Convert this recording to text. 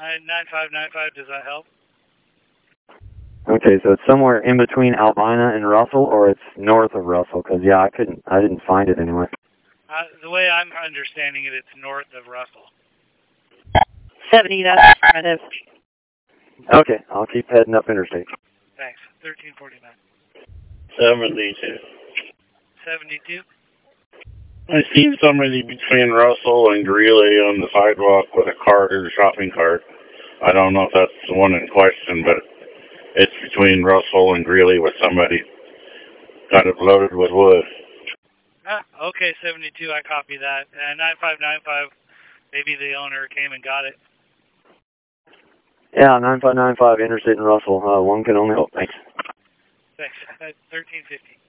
9595, does that help? Okay, so it's somewhere in between Albina and Russell, or it's north of Russell, because, yeah, I didn't find it anyway. The way I'm understanding it, it's north of Russell. 70, that's affirmative. Okay, I'll keep heading up interstate. Thanks. 1349. 72. 72? I seen somebody between Russell and Greeley on the sidewalk with a cart or a shopping cart. I don't know if that's the one in question, but it's between Russell and Greeley with somebody kind of loaded with wood. Okay, 72, I copy that. 9595, maybe the owner came and got it. Yeah, 9595, interstate in Russell. One can only hope. Thanks. Thanks. 1350.